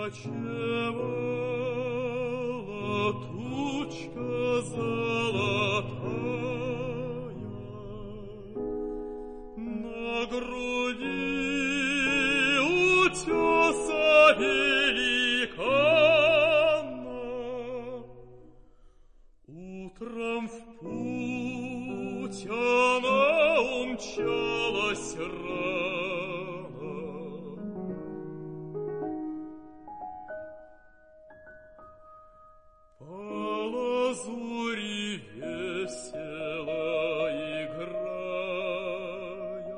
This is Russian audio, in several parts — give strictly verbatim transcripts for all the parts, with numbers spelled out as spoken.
кочевала тучка золотая, на груди утеса великана. Утром в путь она умчалась рано. По лазури весело играя,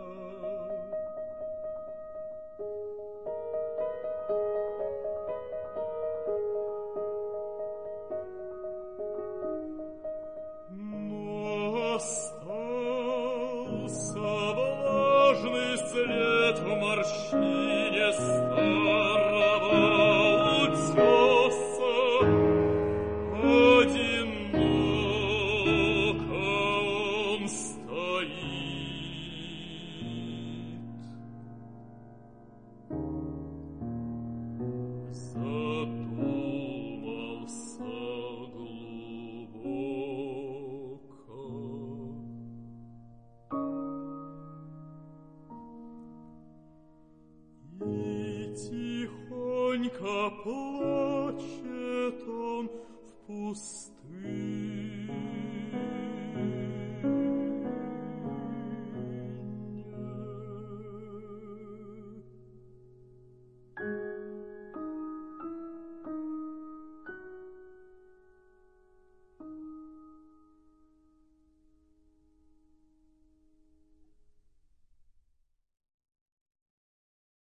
но остался влажный след в морщине старого утеса. Одиноко он стоит, задумался глубоко. И тихонько плачет он в пустыне.